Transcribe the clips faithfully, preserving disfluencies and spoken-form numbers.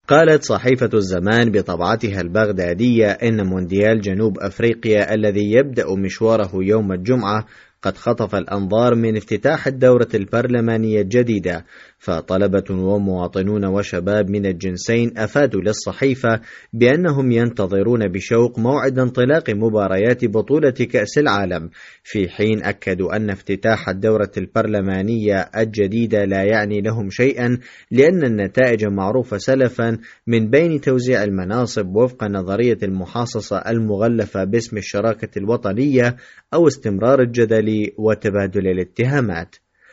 قالت صحيفة الزمان بطبعتها البغدادية إن مونديال جنوب أفريقيا الذي يبدأ مشواره يوم الجمعة قد خطف الأنظار من افتتاح الدورة البرلمانية الجديدة، فطلبة ومواطنون وشباب من الجنسين أفادوا للصحيفة بأنهم ينتظرون بشوق موعد انطلاق مباريات بطولة كأس العالم، في حين أكدوا أن افتتاح الدورة البرلمانية الجديدة لا يعني لهم شيئا، لأن النتائج معروفة سلفا من بين توزيع المناصب وفق نظرية المحاصصة المغلفة باسم الشراكة الوطنية أو استمرار الجدل وتبادل الاتهامات.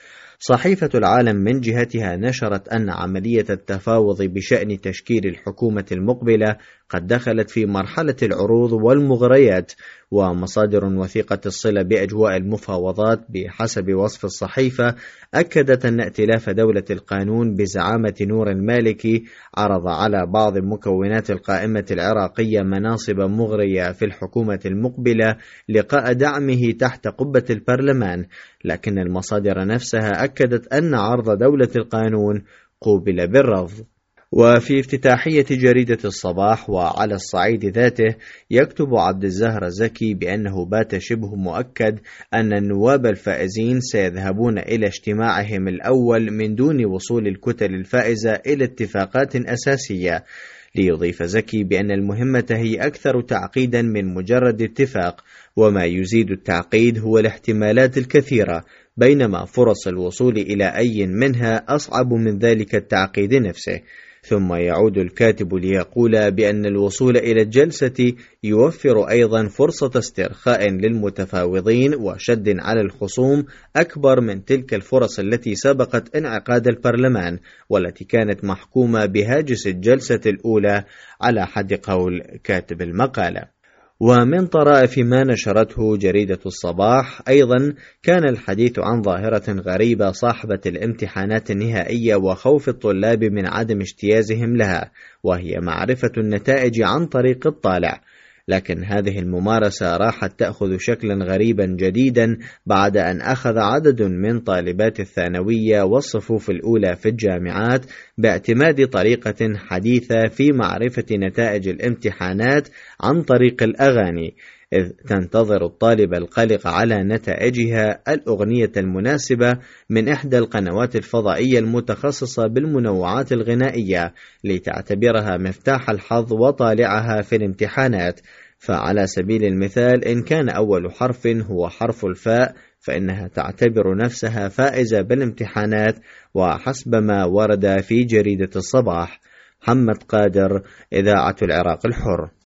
صحيفة العالم من جهتها نشرت أن عملية التفاوض بشأن تشكيل الحكومة المقبلة قد دخلت في مرحلة العروض والمغريات، ومصادر وثيقة الصلة بأجواء المفاوضات بحسب وصف الصحيفة أكدت أن ائتلاف دولة القانون بزعامة نور المالكي عرض على بعض مكونات القائمة العراقية مناصب مغرية في الحكومة المقبلة لقاء دعمه تحت قبة البرلمان، لكن المصادر نفسها أكدت أن عرض دولة القانون قوبل بالرفض. وفي افتتاحية جريدة الصباح وعلى الصعيد ذاته يكتب عبد الزهر زكي بأنه بات شبه مؤكد أن النواب الفائزين سيذهبون إلى اجتماعهم الأول من دون وصول الكتل الفائزة إلى اتفاقات أساسية، ليضيف زكي بأن المهمة هي أكثر تعقيدا من مجرد اتفاق، وما يزيد التعقيد هو الاحتمالات الكثيرة، بينما فرص الوصول إلى أي منها أصعب من ذلك التعقيد نفسه. ثم يعود الكاتب ليقول بأن الوصول إلى الجلسة يوفر أيضا فرصة استرخاء للمتفاوضين وشد على الخصوم أكبر من تلك الفرص التي سبقت انعقاد البرلمان والتي كانت محكومة بهاجس الجلسة الأولى على حد قول كاتب المقالة. ومن طرائف ما نشرته جريدة الصباح أيضا كان الحديث عن ظاهرة غريبة صاحبة الامتحانات النهائية وخوف الطلاب من عدم اجتيازهم لها، وهي معرفة النتائج عن طريق الطالع، لكن هذه الممارسة راحت تأخذ شكلا غريبا جديدا بعد أن أخذ عدد من طالبات الثانوية والصفوف الأولى في الجامعات باعتماد طريقة حديثة في معرفة نتائج الامتحانات عن طريق الأغاني، إذ تنتظر الطالب القلق على نتائجها الأغنية المناسبة من إحدى القنوات الفضائية المتخصصة بالمنوعات الغنائية لتعتبرها مفتاح الحظ وطالعها في الامتحانات. فعلى سبيل المثال إن كان أول حرف هو حرف الفاء فإنها تعتبر نفسها فائزة بالامتحانات، وحسب ما ورد في جريدة الصباح. محمد قادر، إذاعة العراق الحر.